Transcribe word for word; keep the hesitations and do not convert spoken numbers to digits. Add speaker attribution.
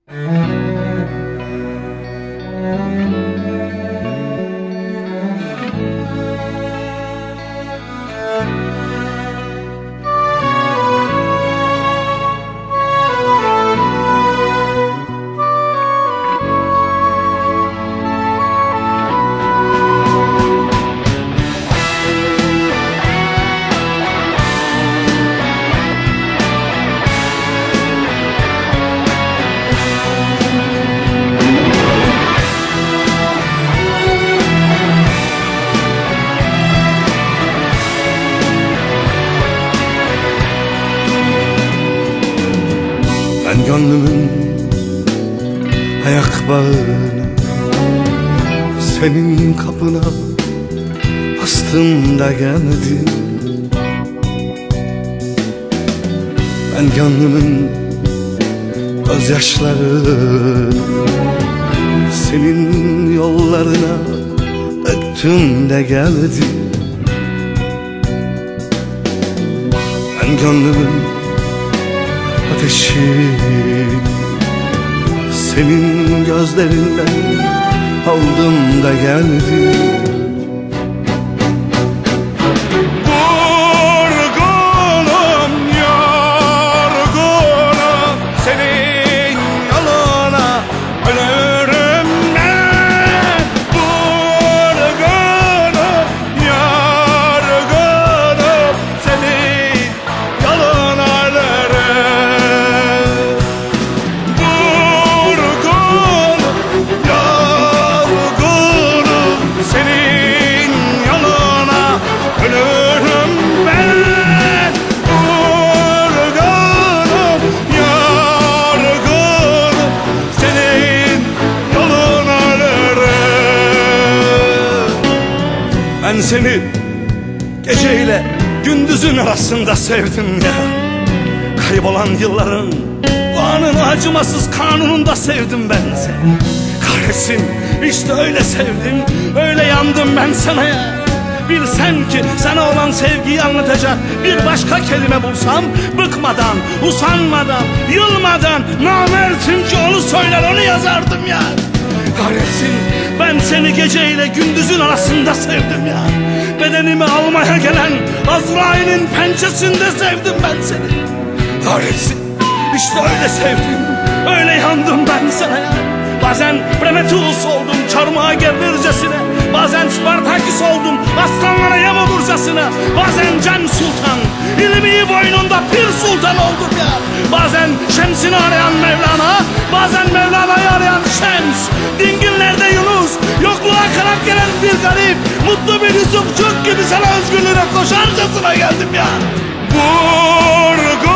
Speaker 1: Ben gönlümün ayak bağını senin kapına bastım da geldim. Ben gönlümün gözyaşlarını senin yollarına döktüm de geldim. Ben gönlümün ateşi senin gözlerinden aldım da geldim.
Speaker 2: Vurgunum, yorgunum, senin yoluna ölürüm ben. Vurgunum, yorgunum, senin yoluna ölürüm. Vurgunum, yorgunum, senin yoluna ölürüm ben. Vurgunum, yorgunum, senin yoluna ölürüm. Ben seni geceyle gündüzün arasında sevdim ya. Kaybolan yılların o anın acımasız kanununda sevdim ben seni. Kahretsin, işte öyle sevdim, öyle yandım ben sana ya. Bilsem ki sana olan sevgiyi anlatacak bir başka kelime bulsam, bıkmadan, usanmadan, yılmadan namertimce onu söyler, onu yazardım ya. Kahretsin, ben seni geceyle gündüzün arasında sevdim ya. Bedenimi almaya gelen Azrail'in pençesinde sevdim ben seni. Kahretsin, işte öyle sevdim, öyle yandım ben sana ya. Bazen Prometheus oldum çarmıha gerilircesine, bazen Spartaküs oldum aslanlara yem olurcasına, bazen Can Sultan, ilmi boynunda Pir Sultan oldum ya. Bazen Şems'ini arayan Mevlana, bazen Mevlana'yı arayan Şems. Dingillerde Yunus, yokluğa kanat gelen bir garip, mutlu bir Yusufçuk gibi sana özgürlüğüne koşarcasına geldim ya. Vurgun